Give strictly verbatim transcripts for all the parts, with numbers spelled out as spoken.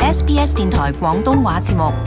S B S 電台廣東話節目。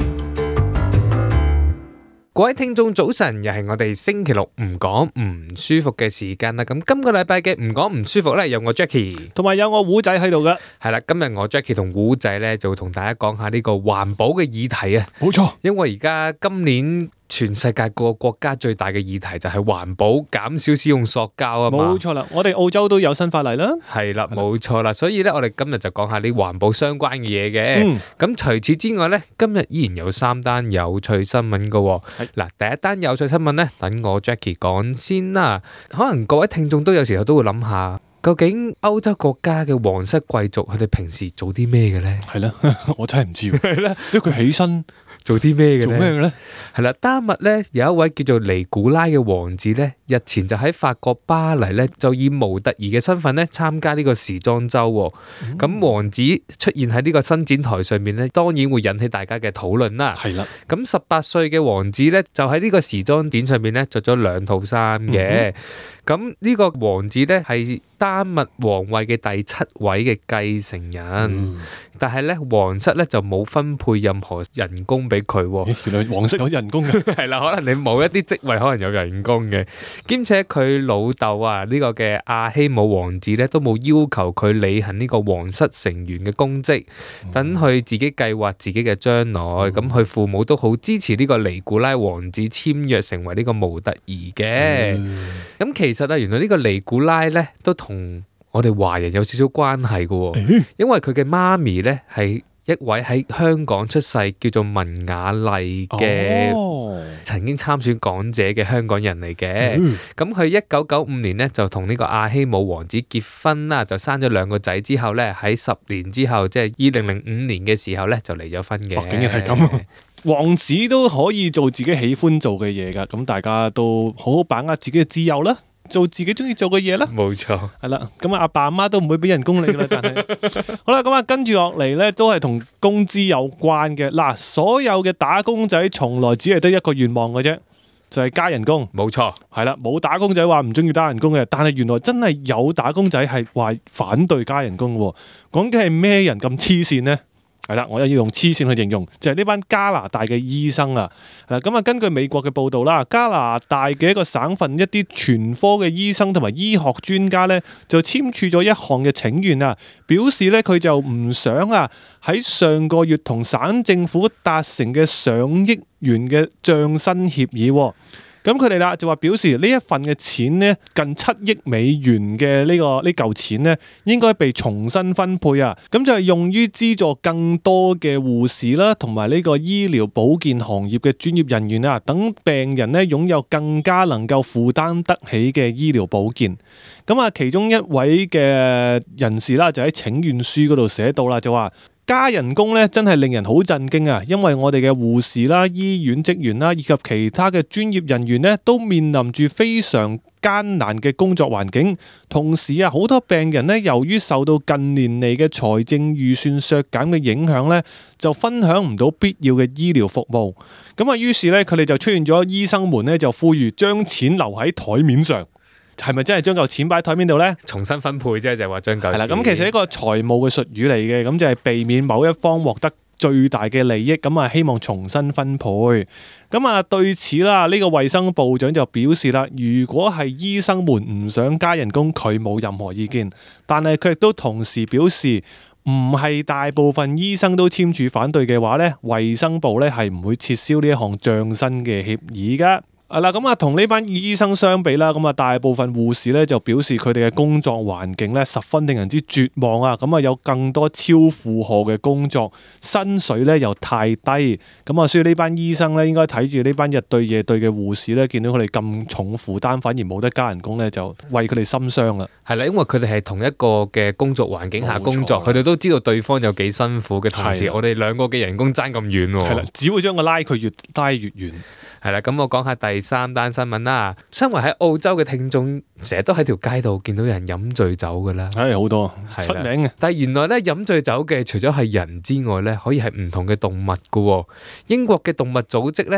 各位聽眾早晨，又係我哋星期六唔講唔舒服嘅時間啦。咁今個禮拜嘅唔講唔舒服咧，有我 Jackie， 同埋有我胡仔喺度嘅。 係啦，今日我 Jackie 同胡仔咧就會同大家講下呢個環保嘅議題啊。 冇錯， 因為而家今年全世界各個國家最大嘅議題就係環保，減少使用塑膠啊嘛。 冇錯啦，我哋澳洲都有新法例啦。 係啦，冇錯啦。所以咧，我哋今日就講下啲環保相關嘅嘢嘅。 嗯， 咁除此之外咧，今日依然有三單有趣新聞噶。嗱，第一單有趣新聞咧，等我 Jackie 講先啦。可能各位聽眾都有時候都會諗下，究竟歐洲國家嘅皇室貴族佢哋平時做啲咩嘅咧？ 係啦，我真係唔知喎。 係啦， 因為佢起身做啲咩嘅咧？ 做咩嘅咧？ 係啦，丹麥咧有一位叫做尼古拉嘅王子咧，日前就喺法國巴黎咧就以模特兒嘅身份咧參加呢個時裝周。咁、嗯、王子出現喺呢個伸展台上面咧，當然會引起大家嘅討論啦。 係啦， 咁十八歲嘅王子咧就喺呢個時裝展上面咧着咗兩套衫嘅。咁呢、嗯、個王子咧係丹麥皇位嘅第七位嘅繼承人，嗯、但係咧皇室咧就冇分配任何人工俾佢。 原來皇室有人工嘅。 係啦，可能你冇一啲職位可能有人工嘅，兼且佢老豆啊呢、這個嘅阿希姆王子咧都冇要求佢履行呢個皇室成員嘅公職，等佢自己計劃自己嘅將來。咁佢、嗯、父母都好支持呢個尼古拉王子簽約成為呢個模特兒嘅。咁、嗯、其其實啊，原來呢個尼古拉咧都同我哋華人有少少關係嘅，因為佢嘅媽咪咧係一位喺香港出世叫做文雅麗嘅，哦、曾經參選港姐嘅香港人嚟嘅。咁佢一九九五年咧就同呢個阿希姆王子結婚啦，就生咗兩個仔之後咧，喺十年之後，即係二零零五年嘅時候咧就離咗婚嘅。 哦，竟然係咁啊！王子都可以做自己喜歡做嘅嘢噶，咁大家都好好把握自己嘅自由啦。做自己中意做嘅嘢啦，冇錯，係啦，咁啊阿爸阿媽都唔會俾人工你啦，但係好啦，咁啊跟住落嚟咧，都係同工資有關嘅。嗱，所有嘅打工仔從來只係得一個願望嘅啫，就係加人工，冇錯，係啦，冇打工仔話唔中意加人工嘅，但係原來真係有打工仔係話反對加人工嘅，講嘅係咩人咁黐線呢？係啦，我又要用黐線去形容，就係呢班加拿大嘅醫生啊。嗱，咁啊，根據美國嘅報道啦，加拿大嘅一個省份一啲全科嘅醫生同埋醫學專家咧，就簽署咗一項嘅請願啊，表示咧佢就唔想啊喺上個月同省政府達成嘅上億元嘅漲薪協議。咁佢哋啦就話表示呢一份嘅錢呢，近七億美元嘅呢個呢嚿錢呢，應該被重新分配啊，咁就係用於資助更多嘅護士啦，同埋呢個醫療保健行業嘅專業人員啊，等病人呢擁有更加能夠負擔得起嘅醫療保健。咁啊，其中一位嘅人士啦，就喺請願書嗰度寫到啦，就話，加人工咧真係令人好震驚啊！因為我哋嘅護士啦、醫院職員啦，以及其他嘅專業人員咧，都面臨住非常艱難嘅工作環境。同時啊，好多病人咧，由於受到近年嚟嘅財政預算削減嘅影響咧，就分享唔到必要嘅醫療服務。咁啊，於是咧，佢哋就出現咗醫生們咧，就呼籲將錢留喺台面上。係咪真係將嚿錢擺喺台面度呢？重新分配啫，就係話將嚿錢。係啦，咁其實一個財務嘅術語嚟嘅，咁就係避免某一方獲得最大嘅利益，咁啊希望重新分配。咁啊對此啦，呢個衛生部長就表示啦，如果係醫生們唔想加人工，佢冇任何意見，但係佢亦都同時表示，唔係大部分醫生都簽署反對嘅話呢，衛生部呢係唔會撤銷呢一項漲薪嘅協議噶。係啦，咁啊，同呢班醫生相比啦，咁啊，大部分護士咧就表示佢哋嘅工作環境咧十分令人之絕望啊！咁啊，有更多超負荷嘅工作，薪水咧又太低，咁啊，所以呢班醫生咧應該睇住呢班日對夜對嘅護士咧，見到佢哋咁重負擔，反而冇得加人工咧，就為佢哋心傷啦。係啦，因為佢哋係同一個嘅工作環境下工作，佢哋都知道對方有幾辛苦嘅同時，我哋兩個嘅人工爭咁遠喎。係啦，只會將個拉佢越拉越遠。係啦，咁我講下第三單新聞啦。身為喺澳洲嘅聽眾，成日都喺條街度見到人飲醉酒噶啦，係好多出名嘅。但係原來咧飲醉酒嘅，除咗係人之外咧，可以係唔同嘅動物噶。英國嘅動物組織咧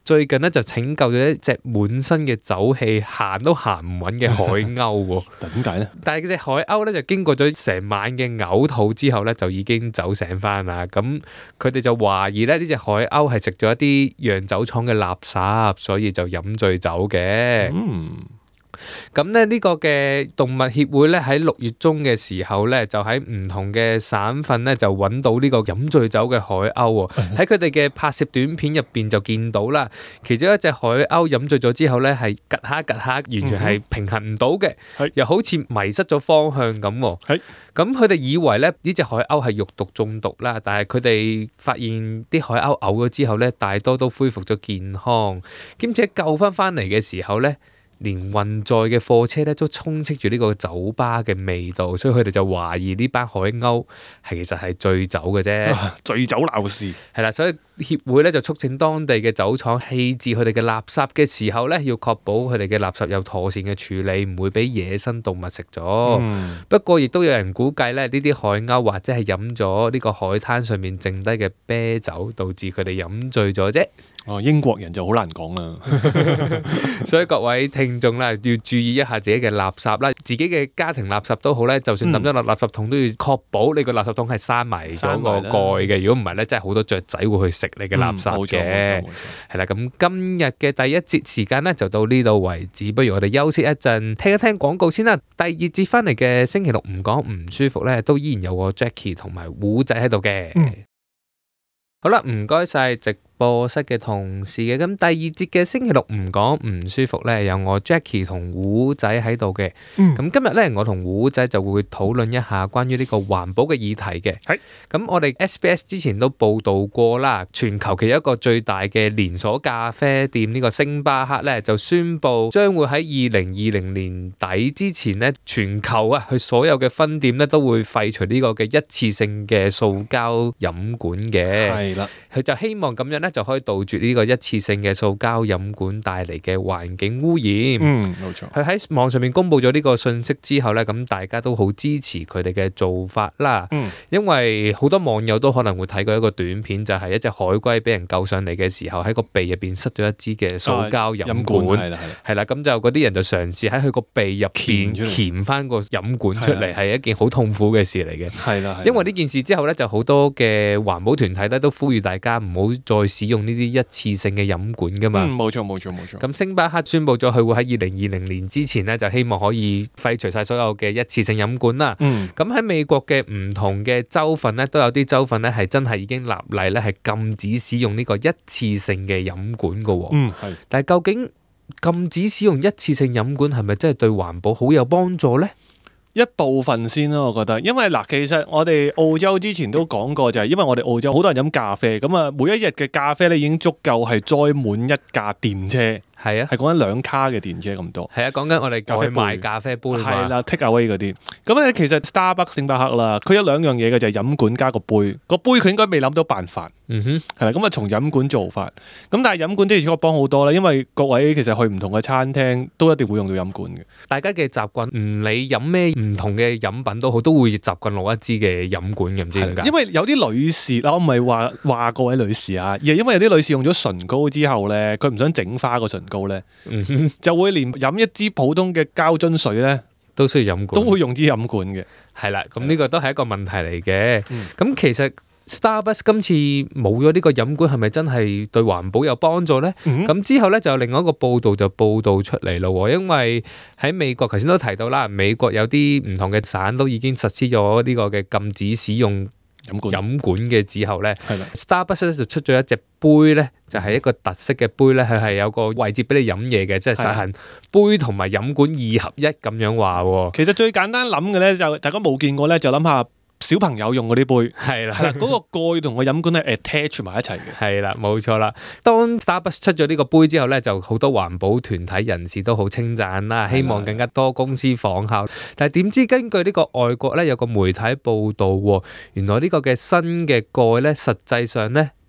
最近咧就拯救咗一隻滿身嘅酒氣、行都行唔穩嘅海鷗喎。 點解咧？ 但係隻海鷗咧就經過咗成晚嘅嘔吐之後咧，就已經走醒翻啦。咁佢哋就懷疑咧呢隻海鷗係食咗一啲釀酒廠嘅垃圾，所以就飲醉酒嘅。 嗯。 咁咧呢個嘅動物協會咧喺六月中嘅時候咧，就喺唔同嘅省份咧就揾到呢個飲醉酒嘅海鷗喎。喺佢哋嘅拍攝短片入邊就見到啦，其中一隻海鷗飲醉咗之後咧係趌下趌下，完全係平衡唔到嘅， 嗯、 又好似迷失咗方向咁。係咁佢哋以為咧呢隻海鷗係肉毒中毒啦，但係佢哋發現啲海鷗嘔咗之後咧，大多都恢復咗健康，兼且救翻翻嚟嘅時候咧，連運載嘅貨車咧都充斥住呢個酒吧嘅味道，所以佢哋就懷疑呢班海鷗係其實係醉酒嘅啫。 醉酒鬧事係啦，所以協會咧就促請當地嘅酒廠棄置佢哋嘅垃圾嘅時候咧，要確保佢哋嘅垃圾有妥善嘅處理，唔會俾野生動物食咗。嗯、不過亦都有人估計咧，呢啲海鷗或者係飲咗呢個海灘上面剩低嘅啤酒，導致佢哋飲醉咗啫。 哦，英國人就好難講啦， 所以各位聽眾啦，要注意一下自己嘅垃圾啦，自己嘅家庭垃圾都好咧，就算抌咗落垃圾桶，都要確保你個垃圾桶係閂埋咗個蓋嘅。如果唔係咧，真係好多雀仔會去食你嘅垃圾嘅。係啦，咁今日嘅第一節時間咧就到呢度為止，不如我哋休息一陣，聽一聽廣告先啦。第二節翻嚟嘅星期六唔講唔舒服咧，都依然有個 Jackie 同埋胡仔喺度嘅。嗯、好啦，唔該晒直播室嘅同事嘅，咁第二節嘅星期六唔講唔舒服咧，有我 Jackie 同胡仔喺度嘅。咁、嗯、今日咧，我同胡仔就會討論一下關於呢個環保嘅議題嘅。係咁是，我哋 S B S 之前都報道過啦，全球其中一個最大嘅連鎖咖啡店呢個星巴克咧，就宣布將會喺二零二零年底之前咧，全球啊，佢所有嘅分店咧都會廢除呢個嘅一次性嘅塑膠飲管嘅。係啦，佢就希望咁樣咧，就可以杜絕呢個一次性嘅塑膠飲管帶嚟嘅環境污染。嗯，冇錯。佢喺網上面公布咗呢個信息之後咧，咁大家都好支持佢哋嘅做法啦。嗯，因為好多網友都可能會睇過一個短片，就係、是、一隻海龜俾人救上嚟嘅時候，喺個鼻入邊塞咗一支嘅塑膠飲管。係啦、啊，係啦。咁就嗰啲人就嘗試喺佢個鼻入邊鉗翻個飲管出嚟，係一件好痛苦嘅事嚟嘅。係啦，因為呢件事之後咧，就好多嘅環保團體咧都呼籲大家唔好再使用呢啲一次性嘅飲管噶嘛。嗯，冇錯冇錯冇錯。咁星巴克宣布咗，佢會喺二零二零年之前咧，就希望可以廢除晒所有嘅一次性飲管啦。嗯。咁喺美國嘅唔同嘅州份咧，都有啲州份咧係真係已經立例咧，係禁止使用呢個一次性嘅飲管噶。嗯，係。但係究竟禁止使用一次性飲管係咪真係對環保好有幫助咧？一部分先咯，我覺得，因為嗱，其實我哋澳洲之前都講過，就係因為我哋澳洲好多人飲咖啡，咁啊，每一日嘅咖啡咧已經足夠係載滿一架電車。係啊，係講緊兩卡嘅電車咁多。係啊，講緊我哋去賣咖啡杯。係啦，take away 嗰啲。咁咧，其實 Starbucks 星巴克啦，佢有兩樣嘢嘅，就係飲管加個杯。個杯佢應該未諗到辦法。嗯哼。係啦，咁啊從飲管做法。咁但係飲管的而且確幫好多啦，因為各位其實去唔同嘅餐廳都一定會用到飲管嘅。大家嘅習慣唔理飲咩唔同嘅飲品都好，都會習慣攞一支嘅飲管嘅，唔知點解。因為有啲女士啦，我唔係話話各位女士啊，而係因為有啲女士用咗唇膏之後咧，佢唔想整花個唇膏咧，嗯、哼就會連飲一支普通嘅膠樽水咧，都需要飲管，都會用支飲管嘅。係啦，咁呢個都係一個問題嚟嘅。咁、嗯、其實 Starbucks 今次冇咗呢個飲管，係咪真係對環保有幫助咧？咁、嗯、哼之後咧就有另外一個報道就報道出嚟咯。因為喺美國，頭先都提到啦，美國有啲唔同嘅省都已經實施咗呢個嘅禁止使用飲管飲管嘅之後咧的，Starbucks 咧就出咗一隻杯咧，就係、是、一個特色嘅杯咧，佢係有個位置俾你飲嘢嘅，即係實行杯同埋飲管二合一咁樣話。其實最簡單諗嘅咧，就大家冇見過咧，就諗下小朋友用嗰啲杯，係啦的，嗰、那個蓋同個飲管係 attach 埋一齊嘅，係啦，冇錯啦。當 Starbucks 出咗呢個杯之後咧，就好多環保團體人士都好稱讚啦，希望更加多公司仿效。但係點知根據呢個外國咧有個媒體報道，原來呢個嘅新嘅蓋咧，實際上咧，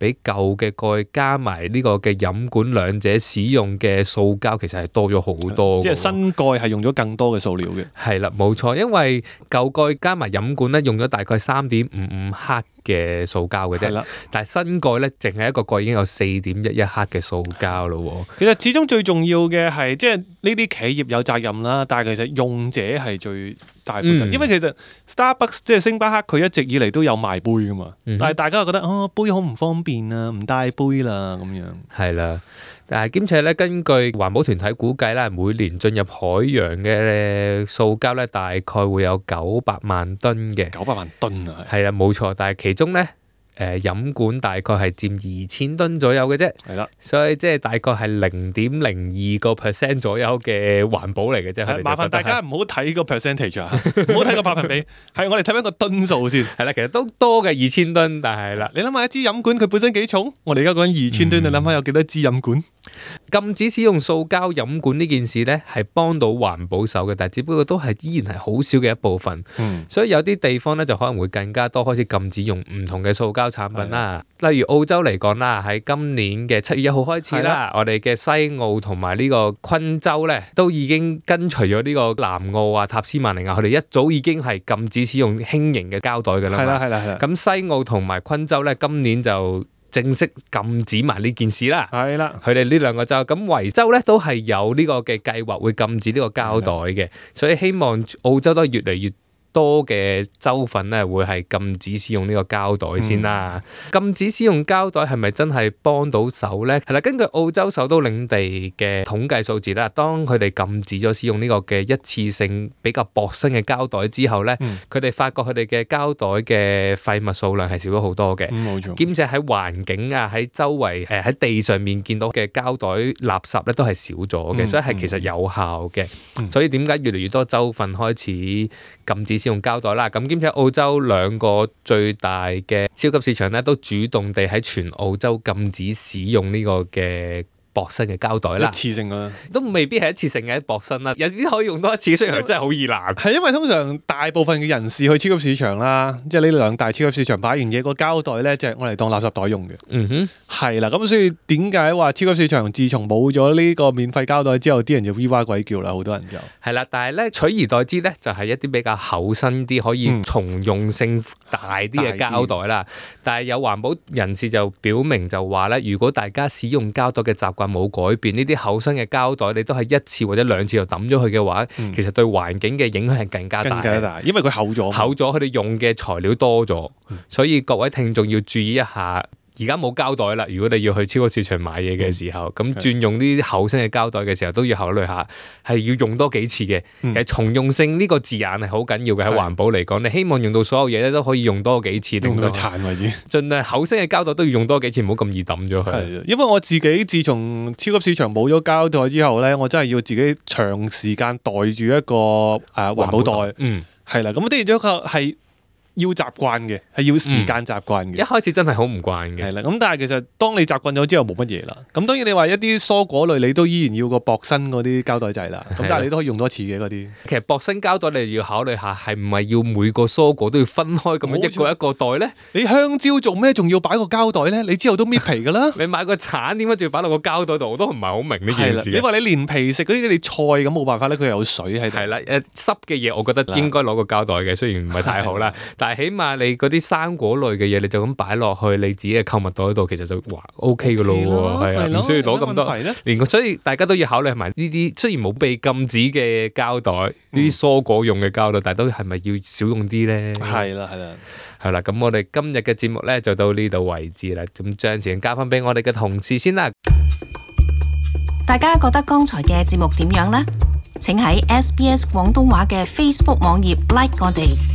比舊嘅蓋加埋呢個嘅飲管兩者使用嘅塑膠其實係多咗好多。 即係新蓋係用咗更多嘅塑料嘅。 係啦，冇錯，因為舊蓋加埋飲管咧用咗大概三點五五克嘅塑膠嘅啫，但係新蓋咧淨係一個蓋已經有四點一一克嘅塑膠咯。 其實始終最重要嘅係即係呢啲企業有責任啦，但係其實用者係最大負責，嗯、因為其實 Starbucks 即係星巴克佢一直以嚟都有賣杯噶嘛，嗯、哼但係大家又覺得哦杯好唔方便啊，唔帶杯啦咁樣。係啦。但係兼且咧，根據環保團體估計咧，每年進入海洋嘅塑膠咧，大概會有九百萬噸嘅。九百萬噸啊！係啊，冇錯。但係其中咧，誒飲管大概係佔二千噸左右嘅啫。係啦，所以即係大概係零點零二個 percent 左右嘅環保嚟嘅啫。麻煩大家唔好睇個 percentage 啊，唔好睇個百分比，係我哋睇翻個噸數先。係啦，其實都多嘅二千噸，但係啦，你諗下一支飲管佢本身幾重？我哋而家講緊二千噸，你諗下有幾多支飲管？禁止使用塑膠飲管呢件事呢，係幫到環保手嘅，但係只不過都係依然係好少嘅一部分。嗯、所以有啲地方呢，就可能會更加多開始禁止用唔同嘅塑膠產品啦。的例如澳洲嚟講啦，喺今年嘅七月一號開始啦，的我哋嘅西澳同埋呢個昆州呢，都已經跟隨咗呢個南澳啊、塔斯曼尼亞，佢哋一早已經係禁止使用輕型嘅膠袋㗎啦。係啦，係啦，係啦。咁西澳同埋昆州呢，今年就正式禁止埋呢件事啦，係啦，佢哋呢兩個州，咁維州咧都係有呢個嘅計劃會禁止呢個膠袋嘅，所以希望澳洲都係越嚟越多嘅州份咧會係禁止使用呢個膠袋先啦。嗯、禁止使用膠袋係咪真係幫到手咧？係啦，根據澳洲首都領地嘅統計數字啦，當佢哋禁止咗使用呢個嘅一次性比較薄身嘅膠袋之後咧，佢哋、嗯、發覺佢哋嘅膠袋嘅廢物數量係少咗好多嘅。冇錯、嗯。兼且喺環境啊，喺周圍誒喺地上面見到嘅膠袋垃圾咧都係少咗嘅，嗯、所以係其實有效嘅。嗯、所以點解越嚟越多州份開始禁止使用膠袋啦？咁兼且澳洲兩個最大嘅超級市場咧，都主動地喺全澳洲禁止使用呢個嘅薄身嘅膠袋啦，一次性啦，都未必係一次性嘅薄身啦，有啲可以用多一次，雖然真係好易爛。係因為通常大部分嘅人士去超級市場啦，即係呢兩大超級市場擺完嘢，個膠袋咧就係我嚟當垃圾袋用嘅。嗯哼，係啦，咁所以點解話超級市場自從冇咗呢個免費膠袋之後，啲人就 V 哇鬼叫啦，好多人就係啦。但係咧取而代之咧，就係一啲比較厚身啲，可以重用性大啲嘅膠袋啦。嗯、但係有環保人士就表明就話咧，如果大家使用膠袋嘅習慣冇改變，呢啲厚身嘅膠袋你都係一次或者兩次就抌咗佢嘅話，嗯、其實對環境嘅影響係更加大，更加大，因為佢厚咗，厚咗佢哋用嘅材料多咗，嗯、所以各位聽眾要注意一下。而家冇膠袋啦，如果你要去超級市場買嘢嘅時候，咁、嗯、轉用呢啲厚身嘅膠袋嘅時候，都要考慮下，係要用多幾次嘅。嗯、其實重用性呢個字眼係好緊要嘅，喺環保嚟講，你希望用到所有嘢咧都可以用多幾次，用到殘為止。盡量厚身嘅膠袋都要用多幾次，唔好咁易抌咗佢。因為我自己自從超級市場冇咗膠袋之後咧，我真係要自己長時間袋住一個誒環保袋。嗯，係啦，咁的而且確係要習慣嘅，係要時間習慣嘅、嗯。一開始真係好唔慣嘅。係啦，咁但係其實當你習慣咗之後冇乜嘢啦。咁當然你話一啲蔬果類，你都依然要個薄身嗰啲膠袋仔啦。咁的但係你都可以用多次嘅嗰啲。其實薄身膠袋你要考慮下，係唔係要每個蔬果都要分開咁樣一個一個袋咧？你香蕉做咩仲要擺個膠袋咧？你之後都搣皮噶啦。你買個橙點解仲要擺落個膠袋度？我都唔係好明呢件事。你話你連皮食嗰啲你菜咁冇辦法咧，佢有水喺度。係啦，誒濕嘅嘢，我覺得應該攞個膠袋嘅，雖然唔係太好啦。但係起碼你嗰啲生果類嘅嘢，你就咁擺落去你自己嘅購物袋度，其實就哇 OK 噶咯喎，係啊，唔需要攞咁多。連個所以大家都要考慮埋呢啲，雖然冇被禁止嘅膠袋，呢啲蔬果用嘅膠袋，但係都係咪要少用啲咧？係啦，係啦，係啦。咁我哋今日嘅節目咧就到呢度為止啦。咁將時間交翻俾我哋嘅同事先啦。 大家覺得剛才嘅節目點樣呢？請喺 S B S 廣東話嘅 Facebook 網頁 like 我哋。